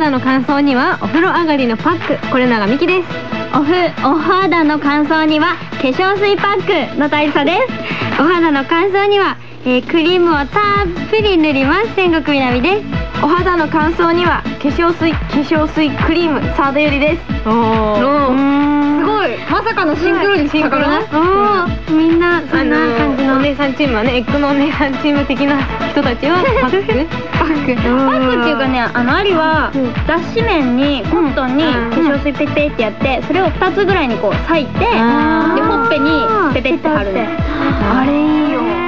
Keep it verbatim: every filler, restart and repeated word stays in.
肌の乾燥にはお風呂上がりのパック、これながみきです。 おふお肌の乾燥には化粧水パックの大佐です。お肌の乾燥には、えー、クリームをたっぷり塗ります。天国みなみです。 お肌の乾燥には化粧水化粧水クリームサードよりです。 おー、すごい、まさかのシンクロにシンクロね。 おみんなそんな感じの、 お姉さんチームはね、エッグのお姉さんチーム的な人たちはパックパックパックっていうかね、あのアリは脱脂綿にコットンに化粧水ペッペってやって、それをふたつぐらいにこう裂いて、でほっぺにペペって貼るの。 あれいいよ。